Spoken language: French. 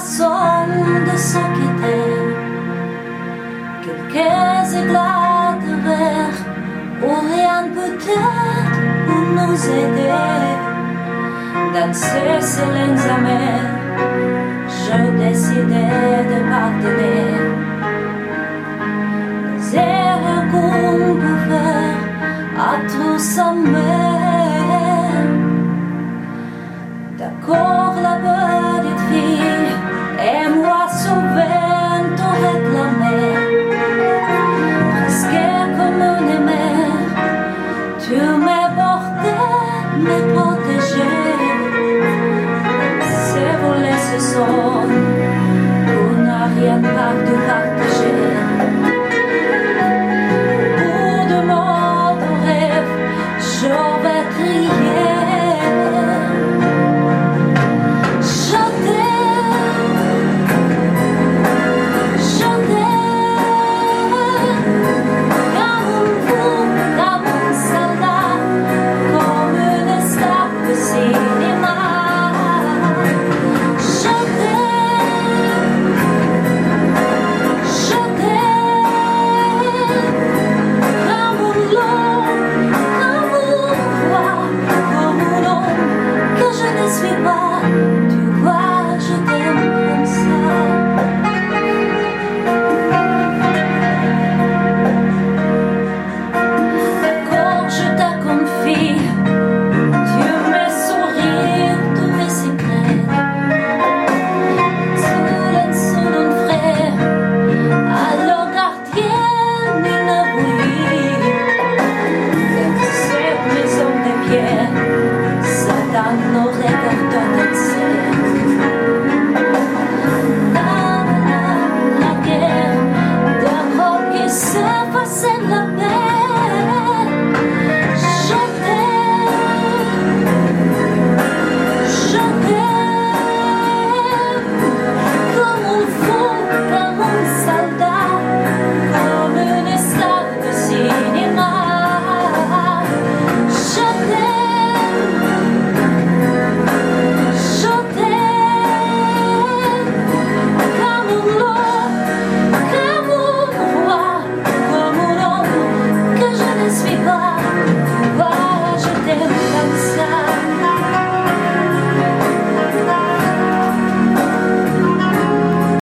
façon de se quitter. Quelques éclats de verre ou rien peut-être pour nous aider. Dans ces silences amers, je décidais de pardonner les erreurs qu'on peut faire à tous sa mère. D'accord, la petite fille, et moi souvent te réclamer. Presque comme une mère, tu m'as porté, me protégé. C'est pour les saisons qu'on n'a rien pu partager. Pour de notre rêve, je vais crier. Je ne suis pas